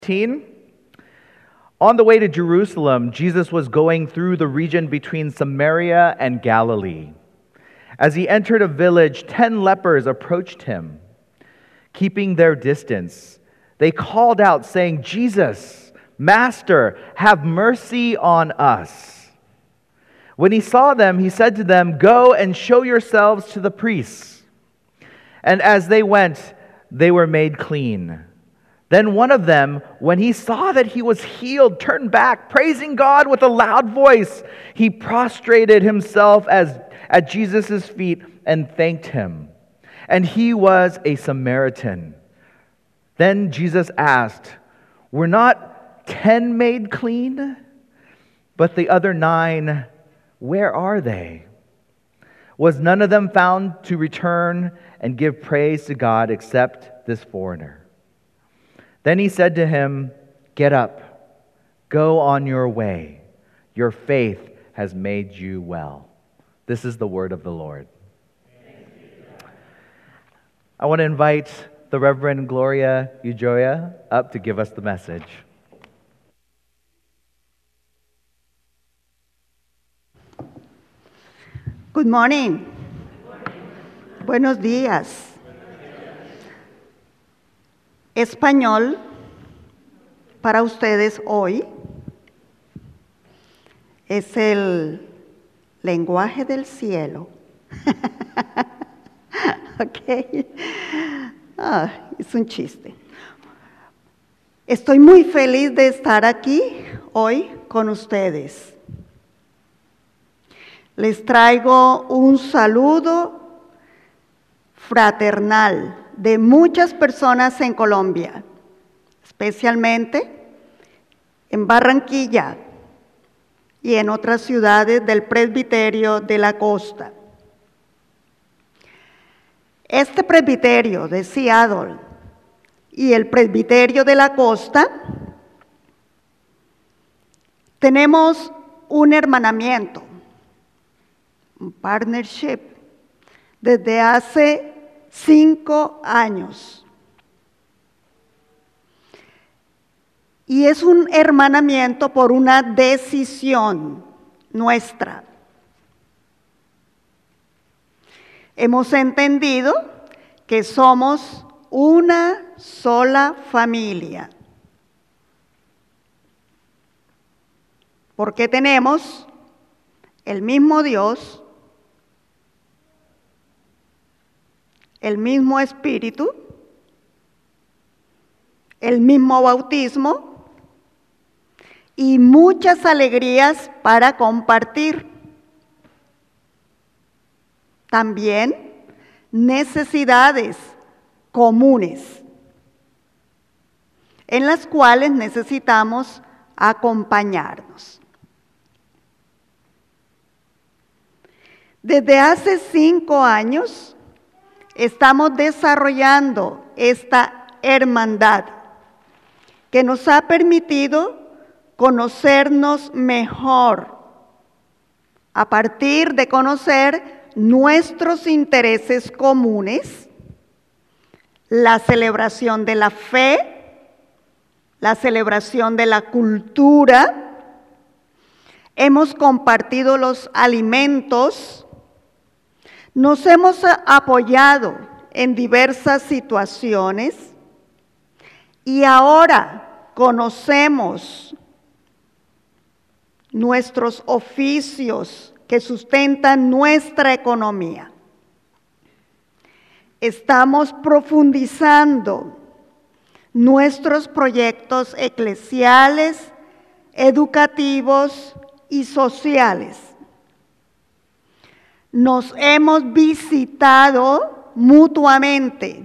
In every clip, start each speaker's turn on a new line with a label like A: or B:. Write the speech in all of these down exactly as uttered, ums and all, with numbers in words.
A: On the way to Jerusalem, Jesus was going through the region between Samaria and Galilee. As he entered a village, ten lepers approached him. Keeping their distance, they called out, saying, "Jesus, Master, have mercy on us." When he saw them, he said to them, "Go and show yourselves to the priests." And as they went, they were made clean. Then one of them, when he saw that he was healed, turned back, praising God with a loud voice. He prostrated himself as, at Jesus' feet and thanked him. And he was a Samaritan. Then Jesus asked, "Were not ten made clean? But the other nine, where are they? Was none of them found to return and give praise to God except this foreigner?" Then he said to him, "Get up, go on your way. Your faith has made you well." This is the word of the Lord. I want to invite the Reverend Gloria Ujoya up to give us the message.
B: Good morning. Buenos días. Español para ustedes hoy es el lenguaje del cielo. Ok. Ah, es un chiste. Estoy muy feliz de estar aquí hoy con ustedes. Les traigo un saludo fraternal de muchas personas en Colombia, especialmente en Barranquilla y en otras ciudades del presbiterio de la costa. Este presbiterio de Seattle y el presbiterio de la costa tenemos un hermanamiento, un partnership, desde hace cinco años. Y es un hermanamiento por una decisión nuestra. Hemos entendido que somos una sola familia, porque tenemos el mismo Dios, el mismo Espíritu, el mismo bautismo y muchas alegrías para compartir. También necesidades comunes en las cuales necesitamos acompañarnos. Desde hace cinco años estamos desarrollando esta hermandad que nos ha permitido conocernos mejor a partir de conocer nuestros intereses comunes, la celebración de la fe, la celebración de la cultura. Hemos compartido los alimentos. Nos hemos apoyado en diversas situaciones y ahora conocemos nuestros oficios que sustentan nuestra economía. Estamos profundizando nuestros proyectos eclesiales, educativos y sociales. Nos hemos visitado mutuamente.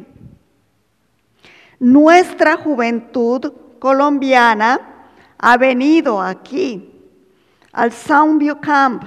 B: Nuestra juventud colombiana ha venido aquí, al Soundview Camp.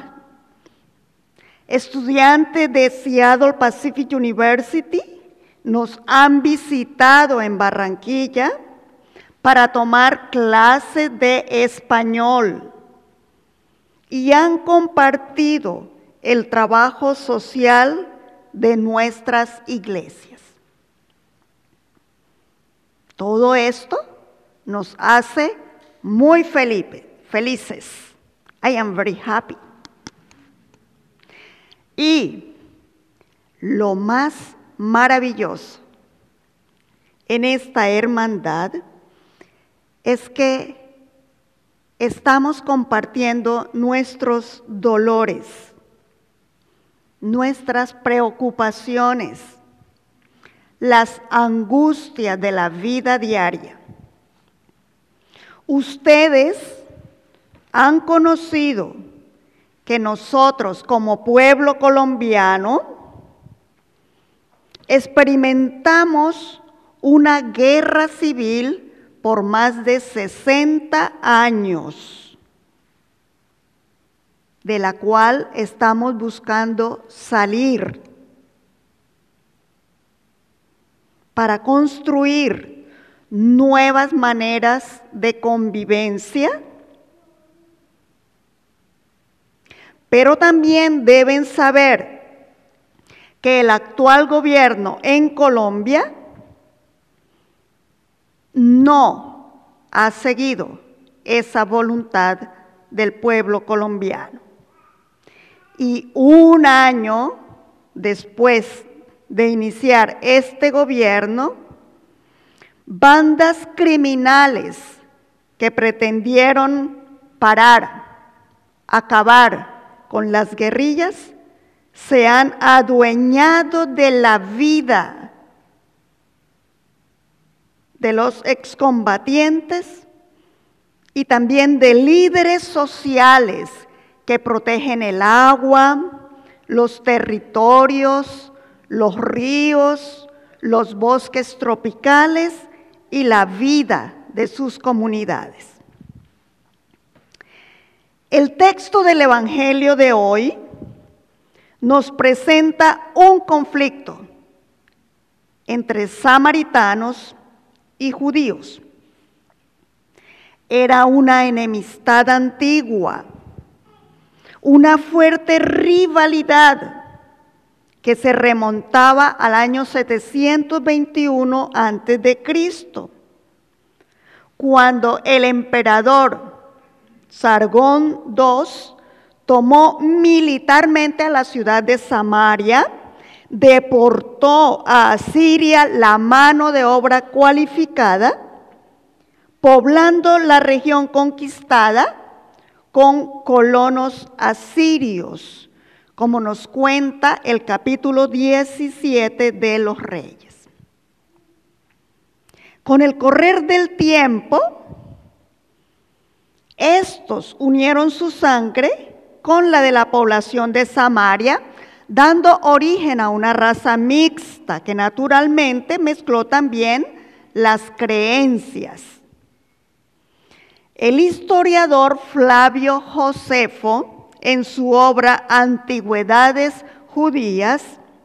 B: Estudiantes de Seattle Pacific University nos han visitado en Barranquilla para tomar clases de español y han compartido el trabajo social de nuestras iglesias. Todo esto nos hace muy felices. I am very happy. Y lo más maravilloso en esta hermandad es que estamos compartiendo nuestros dolores, nuestras preocupaciones, las angustias de la vida diaria. Ustedes han conocido que nosotros como pueblo colombiano experimentamos una guerra civil por más de sesenta años, de la cual estamos buscando salir para construir nuevas maneras de convivencia, pero también deben saber que el actual gobierno en Colombia no ha seguido esa voluntad del pueblo colombiano. Y un año después de iniciar este gobierno, bandas criminales que pretendieron parar, acabar con las guerrillas, se han adueñado de la vida de los excombatientes y también de líderes sociales que protegen el agua, los territorios, los ríos, los bosques tropicales y la vida de sus comunidades. El texto del Evangelio de hoy nos presenta un conflicto entre samaritanos y judíos. Era una enemistad antigua, una fuerte rivalidad que se remontaba al año setecientos veintiuno antes de Cristo, cuando el emperador Sargón segundo tomó militarmente a la ciudad de Samaria, deportó a Asiria la mano de obra cualificada, poblando la región conquistada con colonos asirios, como nos cuenta el capítulo diecisiete de los Reyes. Con el correr del tiempo, estos unieron su sangre con la de la población de Samaria, dando origen a una raza mixta que naturalmente mezcló también las creencias. El historiador Flavio Josefo, en su obra Antigüedades Judías,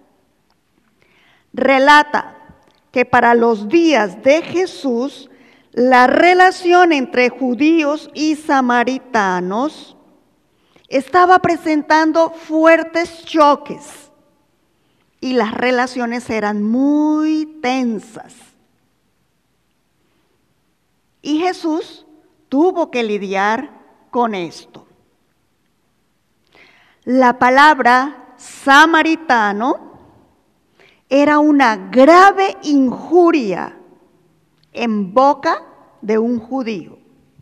B: relata que para los días de Jesús, la relación entre judíos y samaritanos estaba presentando fuertes choques y las relaciones eran muy tensas. Y Jesús tuvo que lidiar con esto. La palabra samaritano era una grave injuria en boca de un judío.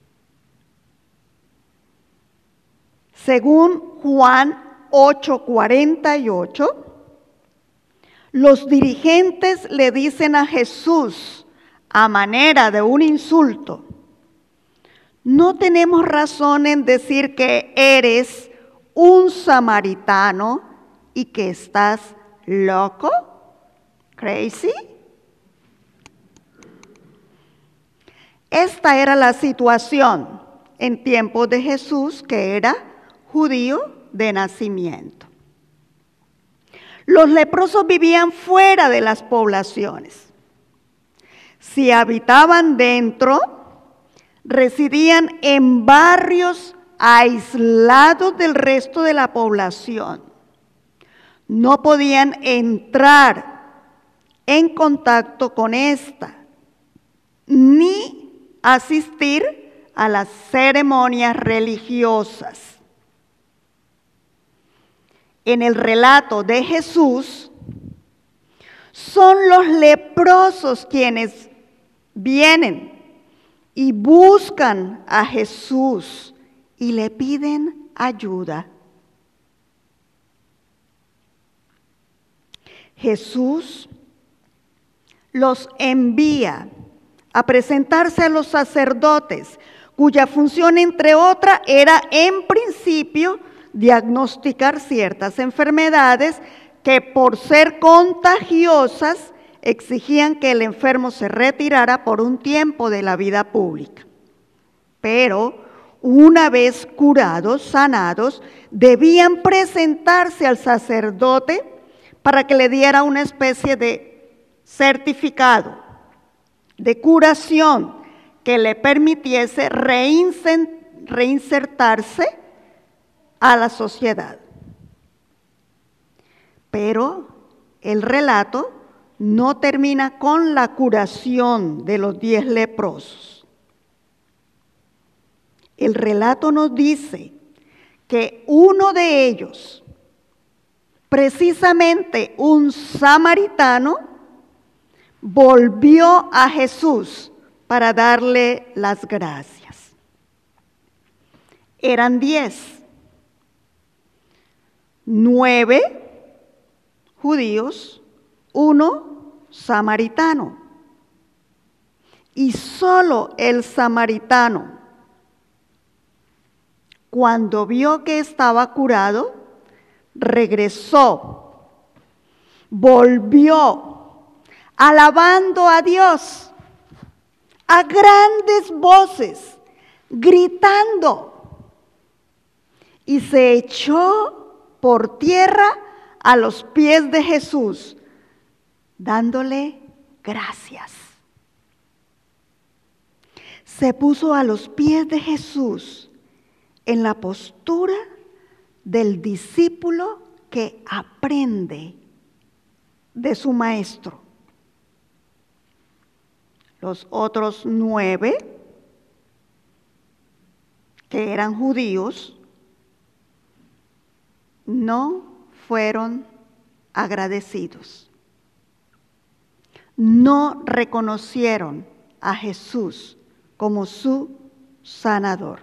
B: Según Juan ocho cuarenta y ocho, los dirigentes le dicen a Jesús, a manera de un insulto: ¿no tenemos razón en decir que eres un samaritano y que estás loco? ¿Crazy? Esta era la situación en tiempos de Jesús, que era judío de nacimiento. Los leprosos vivían fuera de las poblaciones. Si habitaban dentro, residían en barrios aislados del resto de la población. No podían entrar en contacto con esta, ni asistir a las ceremonias religiosas. En el relato de Jesús, son los leprosos quienes vienen y buscan a Jesús y le piden ayuda. Jesús los envía a presentarse a los sacerdotes, cuya función, entre otras, era en principio diagnosticar ciertas enfermedades que por ser contagiosas exigían que el enfermo se retirara por un tiempo de la vida pública. Pero una vez curados, sanados, debían presentarse al sacerdote para que le diera una especie de certificado de curación que le permitiese reinsertarse a la sociedad. Pero el relato no termina con la curación de los diez leprosos. El relato nos dice que uno de ellos, precisamente un samaritano, volvió a Jesús para darle las gracias. Eran diez, nueve judíos, uno samaritano. Y solo el samaritano, cuando vio que estaba curado, regresó, volvió, alabando a Dios a grandes voces, gritando, y se echó por tierra a los pies de Jesús, dándole gracias. Se puso a los pies de Jesús en la postura del discípulo que aprende de su maestro. Los otros nueve, que eran judíos, no fueron agradecidos. No reconocieron a Jesús como su sanador.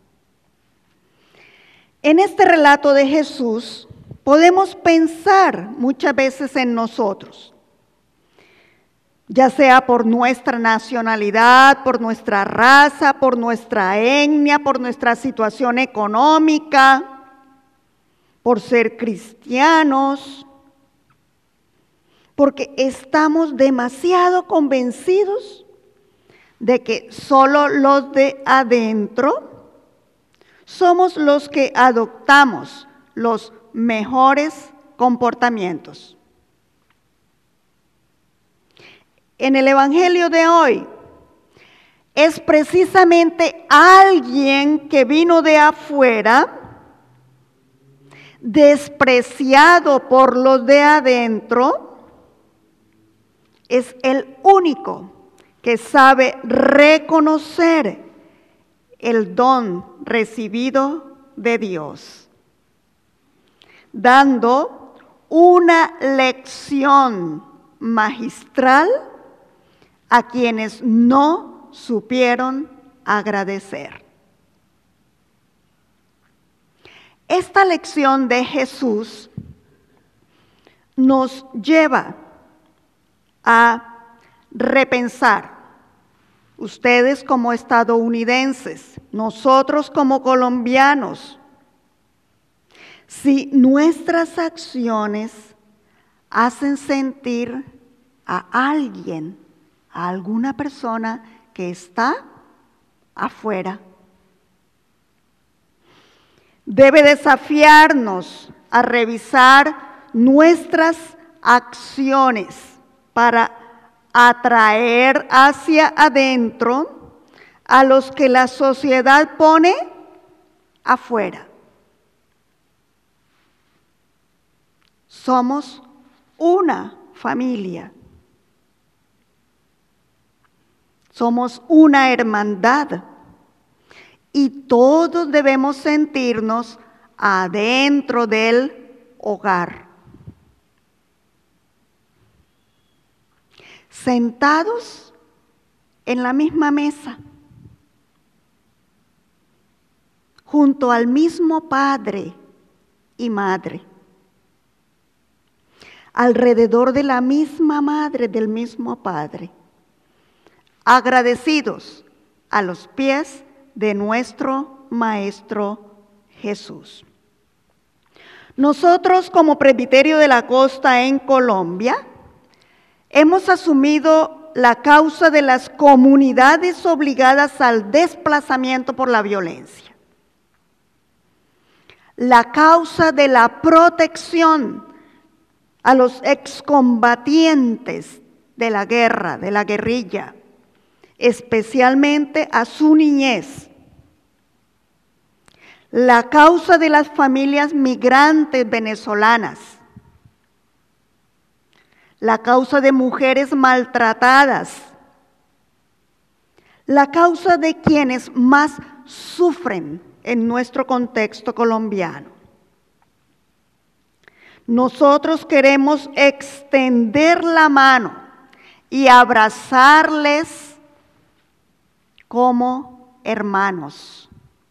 B: En este relato de Jesús podemos pensar muchas veces en nosotros, ya sea por nuestra nacionalidad, por nuestra raza, por nuestra etnia, por nuestra situación económica, por ser cristianos, porque estamos demasiado convencidos de que solo los de adentro somos los que adoptamos los mejores comportamientos. En el Evangelio de hoy es precisamente alguien que vino de afuera, despreciado por los de adentro, es el único que sabe reconocer el don recibido de Dios, dando una lección magistral a quienes no supieron agradecer. Esta lección de Jesús nos lleva a repensar, ustedes como estadounidenses, nosotros como colombianos, si nuestras acciones hacen sentir a alguien, a alguna persona que está afuera. Debe desafiarnos a revisar nuestras acciones para atraer hacia adentro a los que la sociedad pone afuera. Somos una familia. Somos una hermandad y todos debemos sentirnos adentro del hogar. Sentados en la misma mesa, junto al mismo padre y madre, alrededor de la misma madre, del mismo padre, agradecidos a los pies de nuestro Maestro Jesús. Nosotros, como Presbiterio de la Costa en Colombia, hemos asumido la causa de las comunidades obligadas al desplazamiento por la violencia, la causa de la protección a los excombatientes de la guerra, de la guerrilla, especialmente a su niñez, la causa de las familias migrantes venezolanas, la causa de mujeres maltratadas, la causa de quienes más sufren en nuestro contexto colombiano. Nosotros queremos extender la mano y abrazarles como hermanos.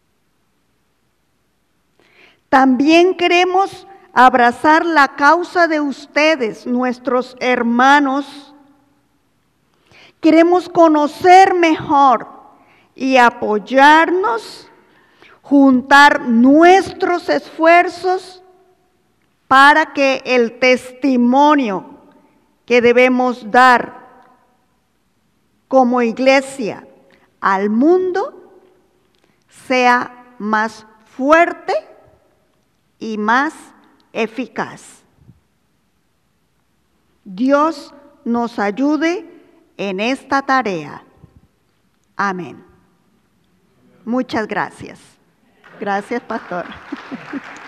B: También queremos abrazar la causa de ustedes, nuestros hermanos. Queremos conocer mejor y apoyarnos, juntar nuestros esfuerzos para que el testimonio que debemos dar como iglesia al mundo sea más fuerte y más eficaz. Dios nos ayude en esta tarea. Amén. Muchas gracias. Gracias, pastor.